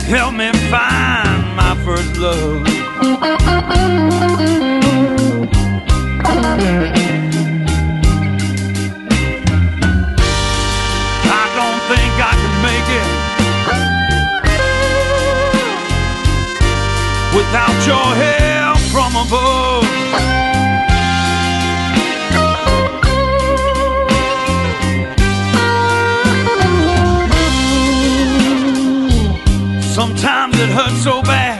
help me find my first love. I don't think I can make it without your help from above. Sometimes it hurts so bad,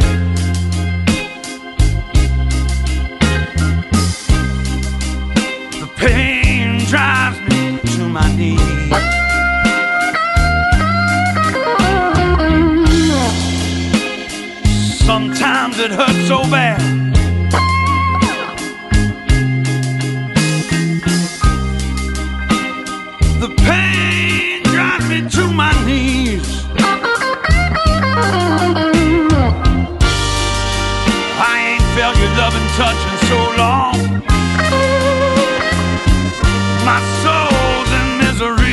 the pain drives me to my knees. Sometimes it hurts so bad, the pain drives me to my knees. I ain't felt your love and touch in so long. My soul's in misery.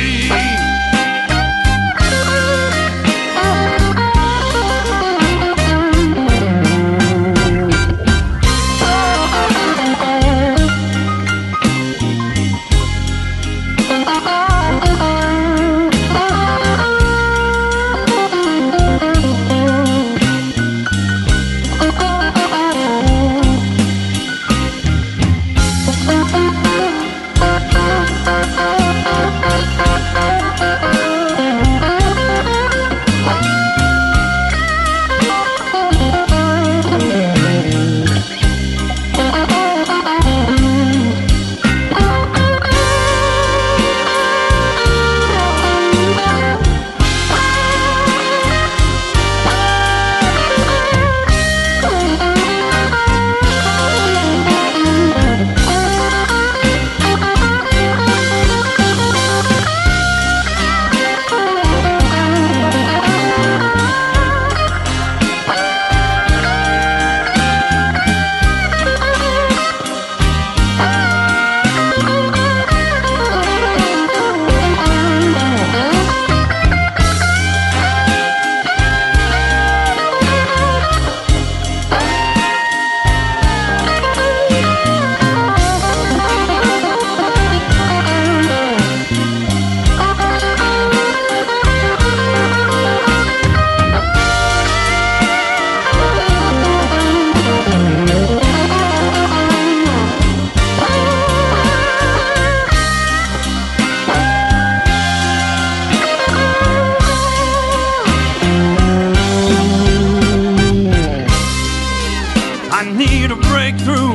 I need a breakthrough.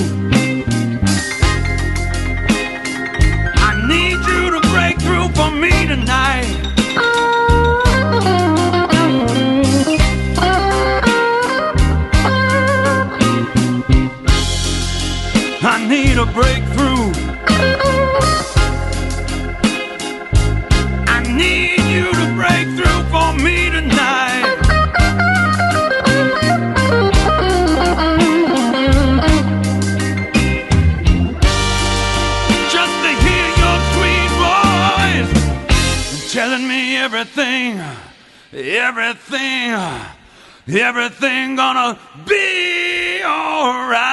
I need you to break through for me tonight. I need a breakthrough. I need you to break through for me tonight. Telling me everything gonna be alright.